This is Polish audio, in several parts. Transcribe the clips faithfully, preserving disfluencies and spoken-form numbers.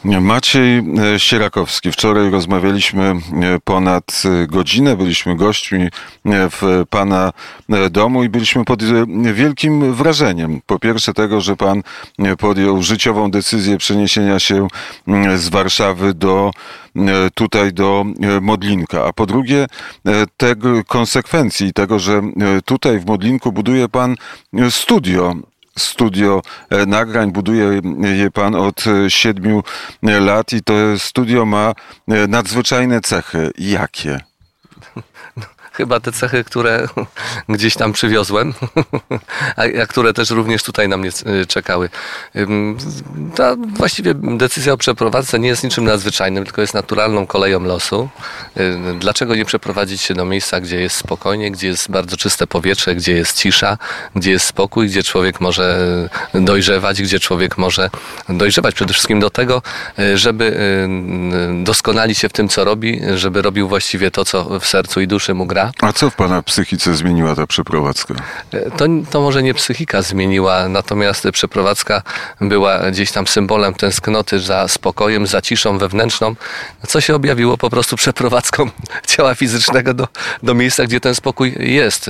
Maciej Sierakowski. Wczoraj rozmawialiśmy ponad godzinę, byliśmy gośćmi w pana domu i byliśmy pod wielkim wrażeniem. Po pierwsze tego, że pan podjął życiową decyzję przeniesienia się z Warszawy do tutaj do Modlinka, a po drugie tego konsekwencji tego, że tutaj w Modlinku buduje pan studio. Studio nagrań, buduje je pan od siedmiu lat i to studio ma nadzwyczajne cechy. Jakie? Chyba te cechy, które gdzieś tam przywiozłem, a, a które też również tutaj na mnie czekały. Ta właściwie decyzja o przeprowadzce nie jest niczym nadzwyczajnym, tylko jest naturalną koleją losu. Dlaczego nie przeprowadzić się do miejsca, gdzie jest spokojnie, gdzie jest bardzo czyste powietrze, gdzie jest cisza, gdzie jest spokój, gdzie człowiek może dojrzewać, gdzie człowiek może dojrzewać przede wszystkim do tego, żeby doskonalić się w tym, co robi, żeby robił właściwie to, co w sercu i duszy mu gra. A co w pana psychice zmieniła ta przeprowadzka? To, to może nie psychika zmieniła, natomiast przeprowadzka była gdzieś tam symbolem tęsknoty za spokojem, za ciszą wewnętrzną, co się objawiło po prostu przeprowadzką ciała fizycznego do, do miejsca, gdzie ten spokój jest.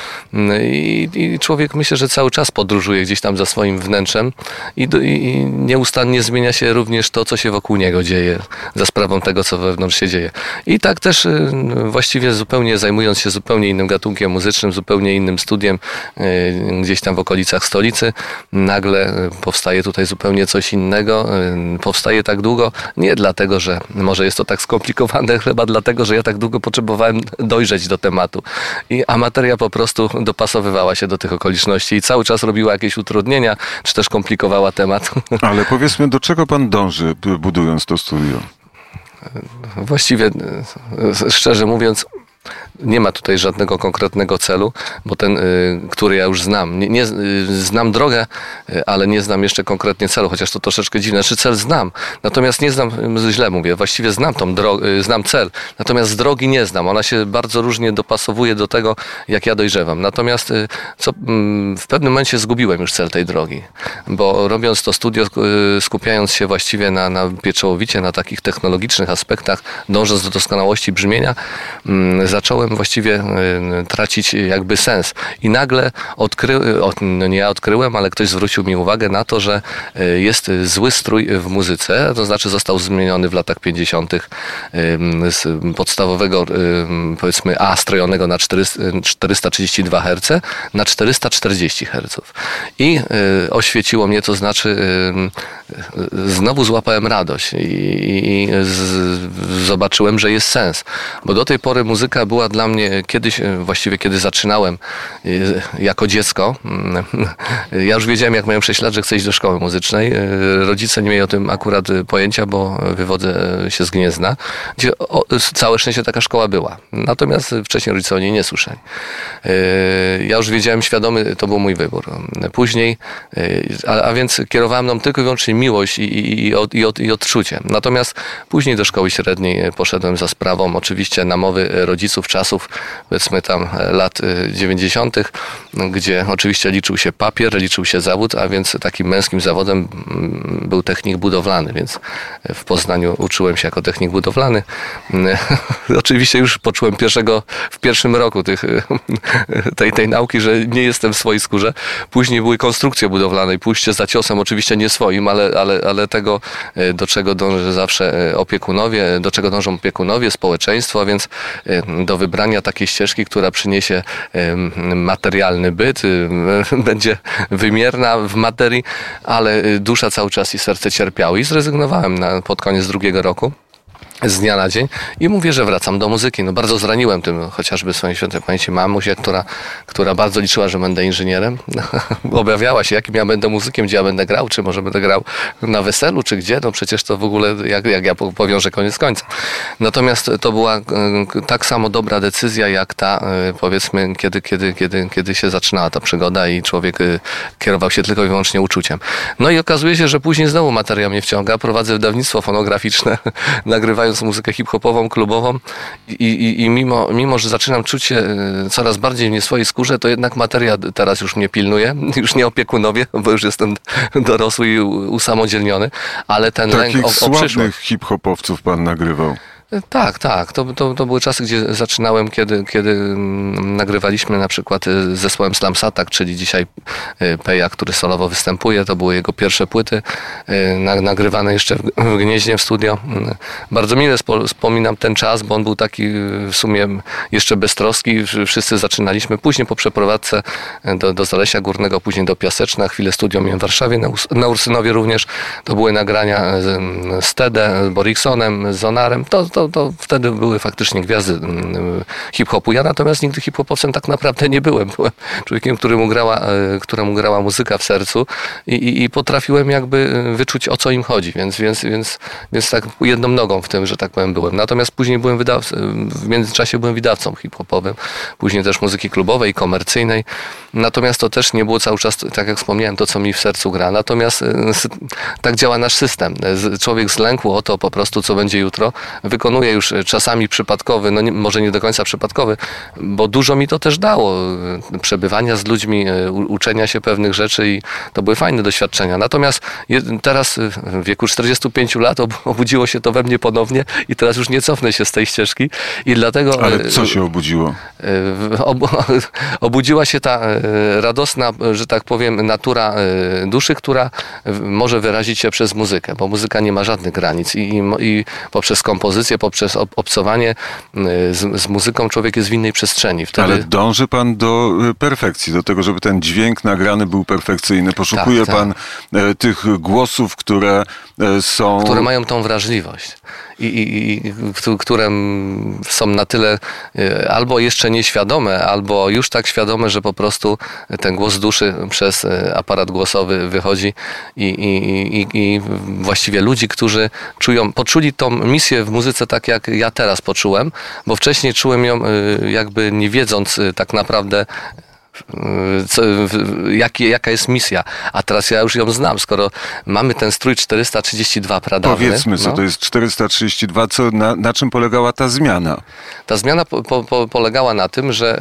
I, i człowiek, myślę, że cały czas podróżuje gdzieś tam za swoim wnętrzem i, i nieustannie zmienia się również to, co się wokół niego dzieje, za sprawą tego, co wewnątrz się dzieje. I tak też właściwie zupełnie zajmując się zupełnie innym gatunkiem muzycznym, zupełnie innym studiem, gdzieś tam w okolicach stolicy, nagle powstaje tutaj zupełnie coś innego. Powstaje tak długo, nie dlatego, że może jest to tak skomplikowane, chyba dlatego, że ja tak długo potrzebowałem dojrzeć do tematu. I, a materia po prostu dopasowywała się do tych okoliczności i cały czas robiła jakieś utrudnienia, czy też komplikowała temat. Ale powiedzmy, do czego pan dąży, budując to studio? Właściwie, szczerze mówiąc, nie ma tutaj żadnego konkretnego celu, bo ten, który ja już znam. Nie, nie, znam drogę, ale nie znam jeszcze konkretnie celu, chociaż to troszeczkę dziwne. Znaczy cel znam, natomiast nie znam, źle mówię, właściwie znam tą drogę, znam cel, natomiast drogi nie znam. Ona się bardzo różnie dopasowuje do tego, jak ja dojrzewam. Natomiast co, w pewnym momencie zgubiłem już cel tej drogi, bo robiąc to studio, skupiając się właściwie na, na pieczołowicie, na takich technologicznych aspektach, dążąc do doskonałości brzmienia, zacząłem właściwie tracić jakby sens. I nagle odkryłem, no nie ja odkryłem, ale ktoś zwrócił mi uwagę na to, że jest zły strój w muzyce, to znaczy został zmieniony w latach pięćdziesiątych z podstawowego, powiedzmy A strojonego na czterysta trzydzieści dwa herce na czterysta czterdzieści herców. I oświeciło mnie, to znaczy znowu złapałem radość i, i z, zobaczyłem, że jest sens. Bo do tej pory muzyka była dla mnie kiedyś, właściwie kiedy zaczynałem jako dziecko, ja już wiedziałem, jak miałem sześć lat, że chcę iść do szkoły muzycznej. Rodzice nie mieli o tym akurat pojęcia, bo wywodzę się z Gniezna, gdzie o, całe szczęście taka szkoła była. Natomiast wcześniej rodzice o niej nie słyszeli. Ja już wiedziałem, świadomy, to był mój wybór. Później, a, a więc kierowałem nam tylko i wyłącznie miłość i, i, i, od, i, od, i odczucie. Natomiast później do szkoły średniej poszedłem za sprawą oczywiście namowy rodziców czasów, powiedzmy tam lat dziewięćdziesiątych, gdzie oczywiście liczył się papier, liczył się zawód, a więc takim męskim zawodem był technik budowlany, więc w Poznaniu uczyłem się jako technik budowlany. Oczywiście już poczułem pierwszego, w pierwszym roku tych, tej, tej nauki, że nie jestem w swojej skórze. Później były konstrukcje budowlane i pójście za ciosem, oczywiście nie swoim, ale, ale, ale tego, do czego dąży zawsze opiekunowie, do czego dążą opiekunowie, społeczeństwo, a więc do wybrania takiej ścieżki, która przyniesie materialny byt, będzie wymierna w materii, ale dusza cały czas i serce cierpiały. I zrezygnowałem na, pod koniec drugiego roku. Z dnia na dzień i mówię, że wracam do muzyki. No bardzo zraniłem tym chociażby swoją świętej pamięci mamusię, która, która bardzo liczyła, że będę inżynierem. Obawiała się, jakim ja będę muzykiem, gdzie ja będę grał, czy może będę grał na weselu, czy gdzie. No przecież to w ogóle, jak, jak ja powiążę koniec końca. Natomiast to była tak samo dobra decyzja, jak ta, powiedzmy, kiedy, kiedy, kiedy, kiedy się zaczynała ta przygoda i człowiek kierował się tylko i wyłącznie uczuciem. No i okazuje się, że później znowu materia mnie wciąga. Prowadzę wydawnictwo fonograficzne, nagrywając grając muzykę hip-hopową, klubową i, i, i mimo, mimo, że zaczynam czuć się coraz bardziej w nie swojej skórze, to jednak materia teraz już mnie pilnuje, już nie opiekunowie, bo już jestem dorosły i usamodzielniony, ale ten Takich lęk o, o przyszłość. sławnych hip-hopowców pan nagrywał. Tak, tak. To, to, to były czasy, gdzie zaczynałem, kiedy, kiedy nagrywaliśmy na przykład z zespołem Slam Satak, czyli dzisiaj Peja, który solowo występuje. To były jego pierwsze płyty, nagrywane jeszcze w Gnieźnie w studio. Bardzo mile wspominam ten czas, bo on był taki w sumie jeszcze beztroski. Wszyscy zaczynaliśmy później po przeprowadzce do, do Zalesia Górnego, później do Piaseczna. Chwilę studio miałem w Warszawie, na, na Ursynowie również. To były nagrania z, z Tede, z Boriksonem, z Zonarem. To, to To wtedy były faktycznie gwiazdy hip-hopu. Ja natomiast nigdy hip-hopowcem tak naprawdę nie byłem. Byłem człowiekiem, któremu grała, któremu grała muzyka w sercu i, i, i potrafiłem jakby wyczuć, o co im chodzi. Więc, więc, więc, więc tak jedną nogą w tym, że tak powiem, byłem. Natomiast później byłem wydawcą, w międzyczasie byłem wydawcą hip-hopowym. Później też muzyki klubowej, komercyjnej. Natomiast to też nie było cały czas, tak jak wspomniałem, to, co mi w sercu gra. Natomiast tak działa nasz system. Człowiek z lęku o to po prostu, co będzie jutro, wykonuje już czasami przypadkowy, no nie, może nie do końca przypadkowy, bo dużo mi to też dało. Przebywania z ludźmi, uczenia się pewnych rzeczy i to były fajne doświadczenia. Natomiast teraz w wieku czterdziestu pięciu lat obudziło się to we mnie ponownie i teraz już nie cofnę się z tej ścieżki i dlatego... Ale co się obudziło? Obudziła się ta radosna, że tak powiem, natura duszy, która może wyrazić się przez muzykę, bo muzyka nie ma żadnych granic i, i, i poprzez kompozycję, poprzez obcowanie z, z muzyką człowiek jest w innej przestrzeni. Wtedy... Ale dąży pan do perfekcji, do tego, żeby ten dźwięk nagrany był perfekcyjny. Poszukuje tak, pan tak. tych głosów, które są... Które mają tą wrażliwość. I, i, i które są na tyle albo jeszcze nieświadome, albo już tak świadome, że po prostu ten głos duszy przez aparat głosowy wychodzi i, i, i, i właściwie ludzi, którzy czują, poczuli tą misję w muzyce tak jak ja teraz poczułem, bo wcześniej czułem ją jakby nie wiedząc tak naprawdę Co, jak, jaka jest misja, a teraz ja już ją znam, skoro mamy ten strój czterysta trzydzieści dwa pradawny. Powiedzmy, co no. to jest czterysta trzydzieści dwa, co, na, na czym polegała ta zmiana? Ta zmiana po, po, polegała na tym, że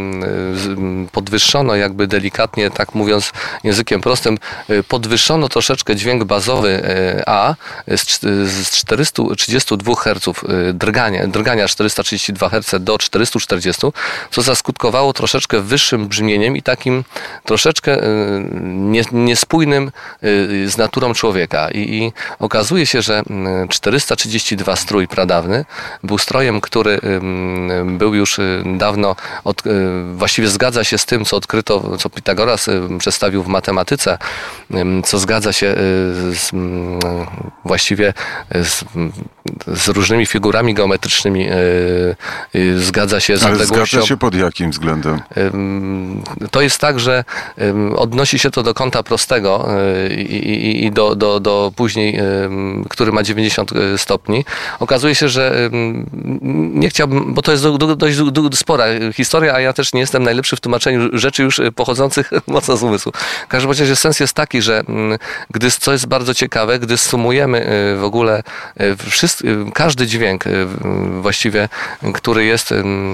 y, podwyższono jakby delikatnie, tak mówiąc językiem prostym, y, podwyższono troszeczkę dźwięk bazowy y, A z, z czterysta trzydzieści dwa herców y, drgania, drgania czterysta trzydzieści dwa herce do czterysta czterdzieści, co zaskutkowało troszeczkę wyższym brzmieniem i takim troszeczkę nie, niespójnym z naturą człowieka. I, I okazuje się, że czterysta trzydzieści dwa strój pradawny był strojem, który był już dawno, od, właściwie zgadza się z tym, co odkryto, co Pitagoras przedstawił w matematyce, co zgadza się z, właściwie z, z różnymi figurami geometrycznymi, zgadza się z Ale odległością. zgadza się pod jakim względem? To jest tak, że odnosi się to do kąta prostego i, i, i do, do, do później, który ma dziewięćdziesiąt stopni. Okazuje się, że nie chciałbym, bo to jest dość spora historia, a ja też nie jestem najlepszy w tłumaczeniu rzeczy już pochodzących mocno z umysłu. W każdym razie sens jest taki, że gdy, co jest bardzo ciekawe, gdy sumujemy w ogóle wszyscy, każdy dźwięk właściwie, który jest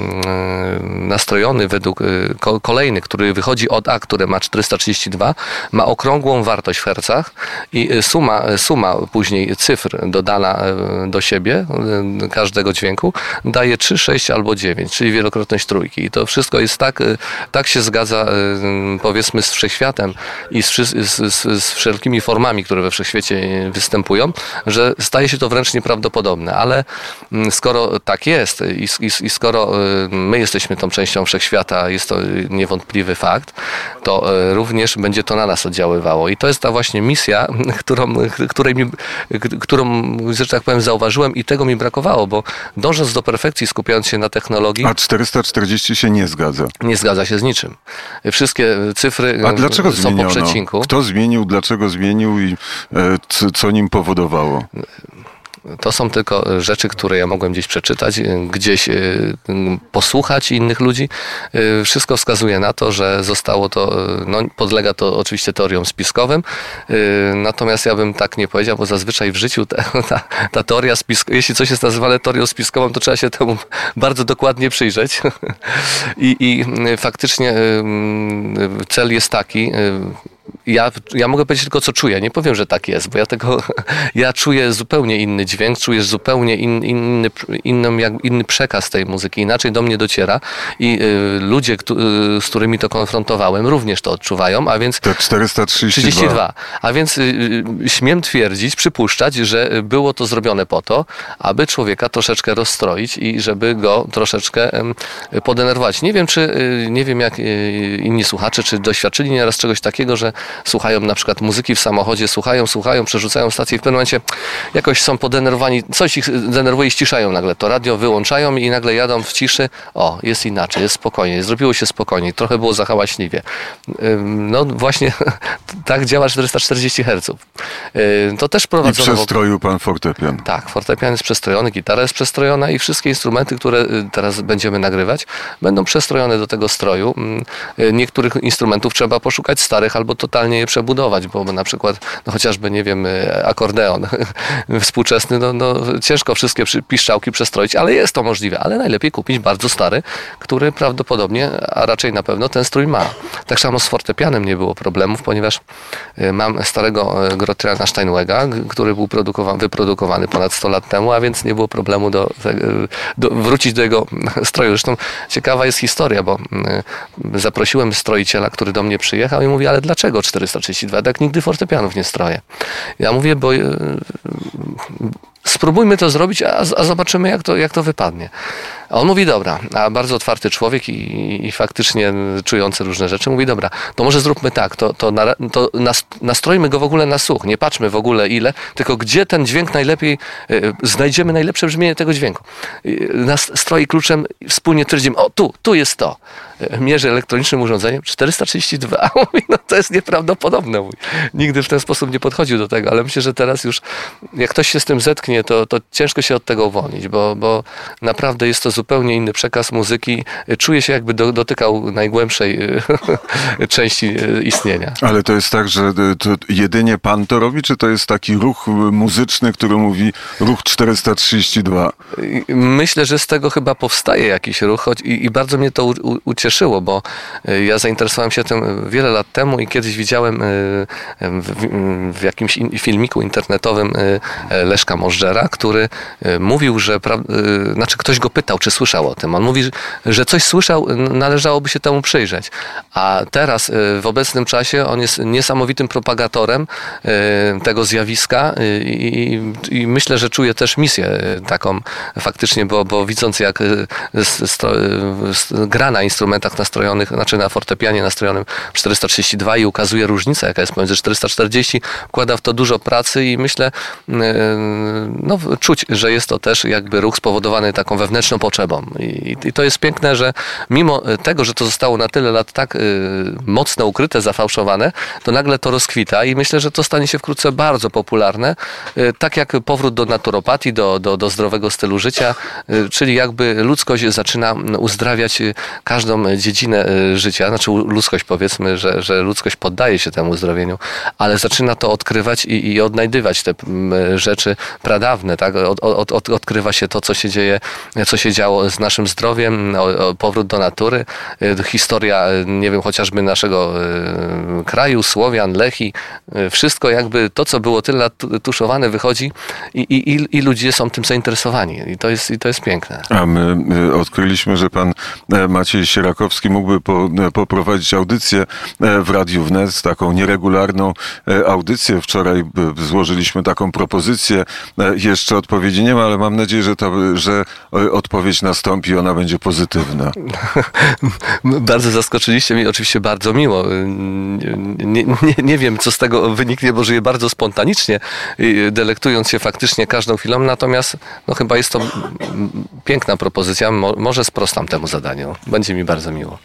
nastrojony według kolejny, który wychodzi od A, które ma czterysta trzydzieści dwa, ma okrągłą wartość w hercach i suma, suma później cyfr dodana do siebie, każdego dźwięku, daje trzy, sześć albo dziewięć, czyli wielokrotność trójki. I to wszystko jest tak, tak się zgadza, powiedzmy, z wszechświatem i z, z, z, z wszelkimi formami, które we wszechświecie występują, że staje się to wręcz nieprawdopodobne. Ale skoro tak jest i, i, i skoro my jesteśmy tą częścią wszechświata, jest to niewątpliwy fakt, to również będzie to na nas oddziaływało. I to jest ta właśnie misja, którą, której mi, którą, że tak powiem, zauważyłem i tego mi brakowało, bo dążąc do perfekcji, skupiając się na technologii... A czterysta czterdzieści się nie zgadza? Nie zgadza się z niczym. Wszystkie cyfry A dlaczego są zmieniono? po przecinku. Kto zmienił, dlaczego zmienił i co, co nim powodowało? To są tylko rzeczy, które ja mogłem gdzieś przeczytać, gdzieś posłuchać innych ludzi. Wszystko wskazuje na to, że zostało to, no podlega to oczywiście teoriom spiskowym, natomiast ja bym tak nie powiedział, bo zazwyczaj w życiu ta, ta, ta teoria spiskowa, jeśli coś jest nazywane teorią spiskową, to trzeba się temu bardzo dokładnie przyjrzeć. I, i faktycznie cel jest taki, Ja, ja mogę powiedzieć tylko, co czuję. Nie powiem, że tak jest, bo ja tego, ja czuję zupełnie inny dźwięk, czuję zupełnie in, inny, inny, jak, inny przekaz tej muzyki, inaczej do mnie dociera i y, ludzie, któ, y, z którymi to konfrontowałem, również to odczuwają, a więc... To czterysta trzydzieści dwa. trzydzieści dwa. A więc y, y, śmiem twierdzić, przypuszczać, że było to zrobione po to, aby człowieka troszeczkę rozstroić i żeby go troszeczkę y, podenerwować. Nie wiem, czy, y, nie wiem jak y, inni słuchacze, czy doświadczyli nieraz czegoś takiego, że słuchają na przykład muzyki w samochodzie, słuchają, słuchają, przerzucają stację i w pewnym momencie jakoś są podenerwowani, coś ich denerwuje i ściszają nagle. To radio wyłączają i nagle jadą w ciszy. O, jest inaczej, jest spokojnie, zrobiło się spokojniej, trochę było zahałaśliwie. No właśnie tak działa czterysta czterdzieści herców. To też prowadzono... I przestroił pan fortepian. Tak, fortepian jest przestrojony, gitara jest przestrojona i wszystkie instrumenty, które teraz będziemy nagrywać, będą przestrojone do tego stroju. Niektórych instrumentów trzeba poszukać starych albo totalnie je przebudować, bo na przykład no chociażby, nie wiem, akordeon współczesny, no, no ciężko wszystkie piszczałki przestroić, ale jest to możliwe, ale najlepiej kupić bardzo stary, który prawdopodobnie, a raczej na pewno ten strój ma. Tak samo z fortepianem nie było problemów, ponieważ mam starego Grotriana Steinwega, który był wyprodukowany ponad sto lat temu, a więc nie było problemu do, do wrócić do jego stroju. Zresztą ciekawa jest historia, bo zaprosiłem stroiciela, który do mnie przyjechał i mówi, ale dlaczego czterysta trzydzieści dwa? Tak nigdy fortepianów nie stroję. Ja mówię, bo spróbujmy to zrobić, a, a zobaczymy, jak to, jak to wypadnie. A on mówi, dobra, a bardzo otwarty człowiek i, i faktycznie czujący różne rzeczy, mówi, dobra, to może zróbmy tak, to, to, na, to nastrojmy go w ogóle na słuch, nie patrzmy w ogóle ile, tylko gdzie ten dźwięk najlepiej, y, znajdziemy najlepsze brzmienie tego dźwięku. Y, nastroi kluczem, wspólnie twierdzimy, o tu, tu jest to. Mierzy elektronicznym urządzeniem czterysta trzydzieści dwa. Mówi, no to jest nieprawdopodobne. Mówi. Nigdy w ten sposób nie podchodził do tego, ale myślę, że teraz już jak ktoś się z tym zetknie, to, to ciężko się od tego uwolnić, bo, bo naprawdę jest to zupełnie inny przekaz muzyki. Czuje się jakby do, dotykał najgłębszej części istnienia. Ale to jest tak, że to jedynie pan to robi, czy to jest taki ruch muzyczny, który mówi ruch czterysta trzydzieści dwa? Myślę, że z tego chyba powstaje jakiś ruch choć i, i bardzo mnie to u, u, ucieszyło, bo ja zainteresowałem się tym wiele lat temu i kiedyś widziałem w, w jakimś in, filmiku internetowym Leszka Możdżera, który mówił, że znaczy ktoś go pytał, czy słyszał o tym. On mówi, że coś słyszał, należałoby się temu przyjrzeć. A teraz w obecnym czasie on jest niesamowitym propagatorem tego zjawiska i, i, i myślę, że czuje też misję taką faktycznie, bo, bo widząc jak stro, gra na instrumentach nastrojonych, znaczy na fortepianie nastrojonym czterysta trzydzieści dwa i ukazuje różnicę, jaka jest pomiędzy czterysta czterdzieści, wkłada w to dużo pracy i myślę, no czuć, że jest to też jakby ruch spowodowany taką wewnętrzną potrzebą. I, i to jest piękne, że mimo tego, że to zostało na tyle lat tak y, mocno ukryte, zafałszowane, to nagle to rozkwita i myślę, że to stanie się wkrótce bardzo popularne, y, tak jak powrót do naturopatii, do, do, do zdrowego stylu życia, y, czyli jakby ludzkość zaczyna uzdrawiać każdą dziedzinę życia, znaczy ludzkość powiedzmy, że, że ludzkość poddaje się temu uzdrowieniu, ale zaczyna to odkrywać i, i odnajdywać te rzeczy pradawne, tak? Od, od, od, odkrywa się to, co się dzieje, co się działo z naszym zdrowiem, o, o powrót do natury, historia, nie wiem, chociażby naszego kraju, Słowian, Lechi, wszystko jakby to, co było tyle lat tuszowane, wychodzi i, i, i ludzie są tym zainteresowani i to jest, i to jest piękne. A my odkryliśmy, że pan Maciej Sierakowski mógłby po, poprowadzić audycję w Radiu Wnet, taką nieregularną audycję. Wczoraj złożyliśmy taką propozycję. Jeszcze odpowiedzi nie ma, ale mam nadzieję, że, to, że odpowiedź nastąpi i ona będzie pozytywna. Bardzo zaskoczyliście mnie, oczywiście bardzo miło. Nie, nie, nie wiem, co z tego wyniknie, bo żyję bardzo spontanicznie, delektując się faktycznie każdą chwilą, natomiast no, chyba jest to piękna propozycja. Mo, może sprostam temu zadaniu. Będzie mi bardzo miło.